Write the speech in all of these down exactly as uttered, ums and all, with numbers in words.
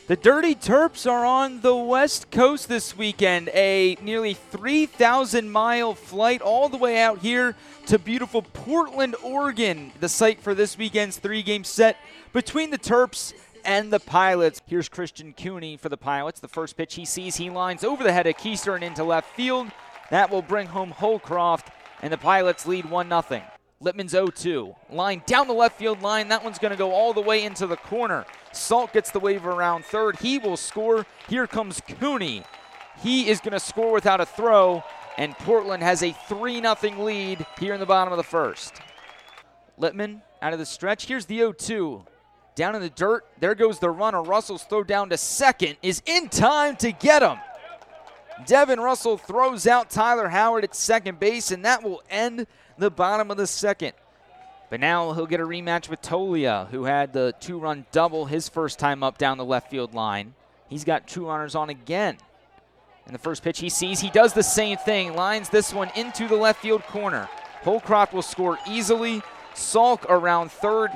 The Dirty Terps are on the West Coast this weekend, a nearly three thousand mile flight all the way out here to beautiful Portland, Oregon, the site for this weekend's three-game set between the Terps and the Pilots. Here's Christian Cooney for the Pilots. The first pitch he sees, he lines over the head of Keister and into left field. That will bring home Holcroft, and the Pilots lead one nothing. Lippman's oh two. Line down the left field line. That one's going to go all the way into the corner. Salt gets the wave around third. He will score. Here comes Cooney. He is going to score without a throw, and Portland has a three nothing lead here in the bottom of the first. Lippman out of the stretch. Here's the oh two. Down in the dirt. There goes the runner. Russell's throw down to second is in time to get him. Devin Russell throws out Tyler Howard at second base, and that will end the bottom of the second. But now he'll get a rematch with Tolia, who had the two-run double his first time up down the left field line. He's got two runners on again. And the first pitch he sees, he does the same thing, lines this one into the left field corner. Holcroft will score easily. Salk around third.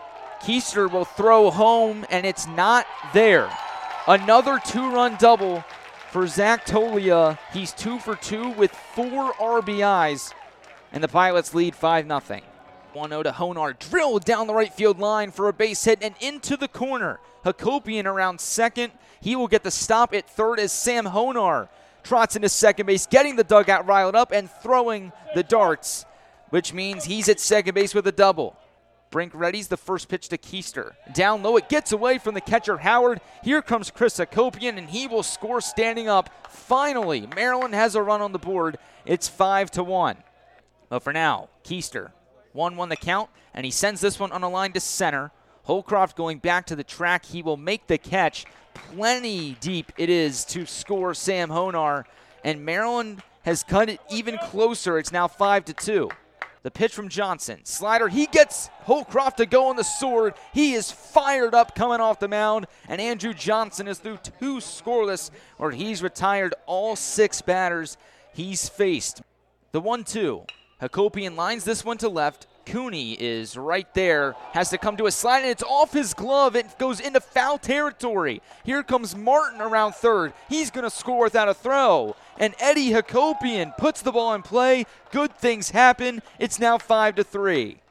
Keister will throw home, and it's not there. Another two-run double for Zach Tolia. He's two for two with four R B Is. And the Pilots lead five nothing. one oh to Honar, drilled down the right field line for a base hit and into the corner. Hakopian around second. He will get the stop at third as Sam Honar trots into second base, getting the dugout riled up and throwing the darts, which means he's at second base with a double. Brink readies the first pitch to Keister. Down low, it gets away from the catcher Howard. Here comes Chris Hakopian, and he will score standing up. Finally, Maryland has a run on the board. It's five to one. But for now, Keister, one one the count, and he sends this one on a line to center. Holcroft going back to the track. He will make the catch. Plenty deep it is to score Sam Honar, and Maryland has cut it even closer. It's now five to two. The pitch from Johnson. Slider, he gets Holcroft to go on the sword. He is fired up coming off the mound, and Andrew Johnson is through two scoreless, where he's retired all six batters he's faced. The one two. Hakopian lines this one to left. Cooney is right there, has to come to a slide, and it's off his glove. It goes into foul territory. Here comes Martin around third. He's going to score without a throw. And Eddie Hakopian puts the ball in play. Good things happen. It's now five to three.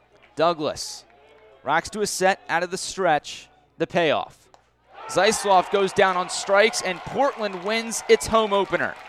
Douglas rocks to a set out of the stretch. The payoff. Zeisloff goes down on strikes, and Portland wins its home opener.